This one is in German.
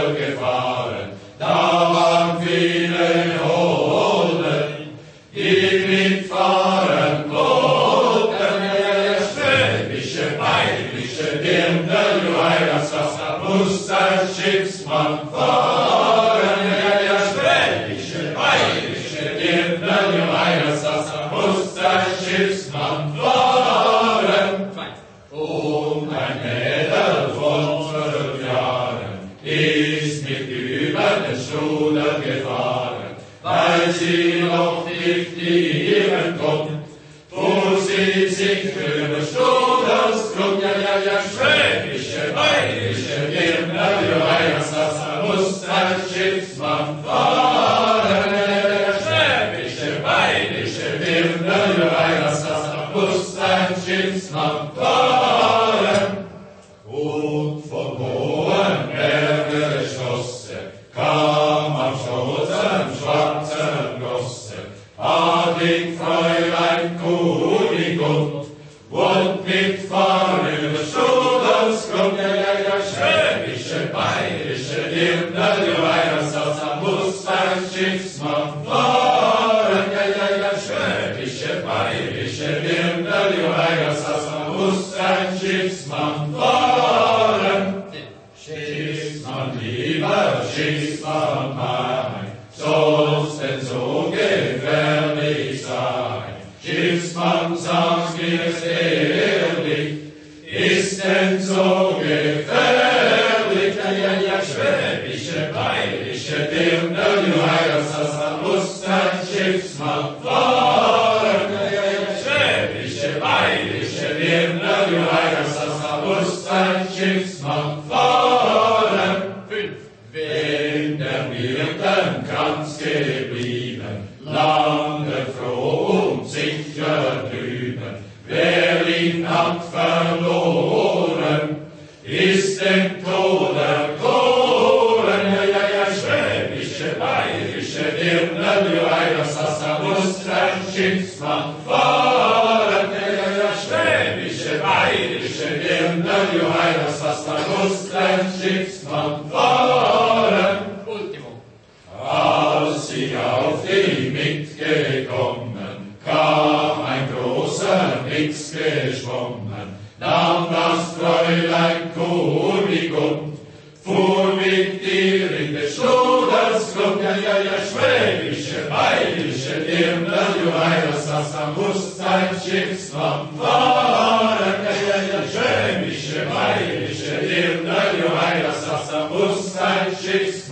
Schule gefahren, da waren viele Hoden, die mitfahren wollten. Ja, schwäbische, bayerische Dirndl, das muss ein Schiffsmann fahren. Ja, schwäbische, bayerische Dirndl, das muss ein Schiffsmann fahren. Und ein Mädel von 12 Jahren ist mit über den Strudel gefahren, weil sie noch nicht ihren kommt, fuhr sie sich über Strudelsgrund. Ja, schwäbische, bayerische Dirndl, das muss ein Schiffsmann fahren. Ja, schwäbische, bayerische Dirndl, das muss ein Schiffsmann fahren. Und von hohen Bergen Schlosse kam am Schoßen schwarzen Rosse, adlig Fräulein Kunigund, wollt mitfahren über Strudelsgrund. Ja, schwäbische, bayerische Dirndl, das muss ein Schiffsmann fahren. Ja, schwäbische, bayerische Dirndl, das muss ein Schiffsmann fahren. Schiffsmann lieber, Schiffsmann mein, soll's denn so gefährlich sein? Schiffsmann, sag's mir's ehrlich, ist denn so gefährlich? Ja, schwäbische, bayerische Dirndl, das muss ein Schiffsmann fahren. Ja, schwäbische, bayerische Dirndl, das muss ein Schiffsmann fahren. Wenn der Myrtenkranz geblieben, lange froh und sicher drüben, wer ihn hat verloren, ist dem Tod erkoren. Ja, schwäbische, bayerische Dirndl, das muss ein Schiffsmann fahren. Ja, schwäbische, bayerische Dirndl, das muss ein Schiffsmann fahren. Als sie auf die mitgekommen, kam ein großer Nix geschwommen, nahm das Fräulein Kunigund, fuhr mit ihr in des Strudelsgrund. Ja, schwäbische, bayerische Dirndl, das muss ein Schiffsmann fahren. Ja, schwäbische, bayerische Dirndl, das muss ein Schiffsmann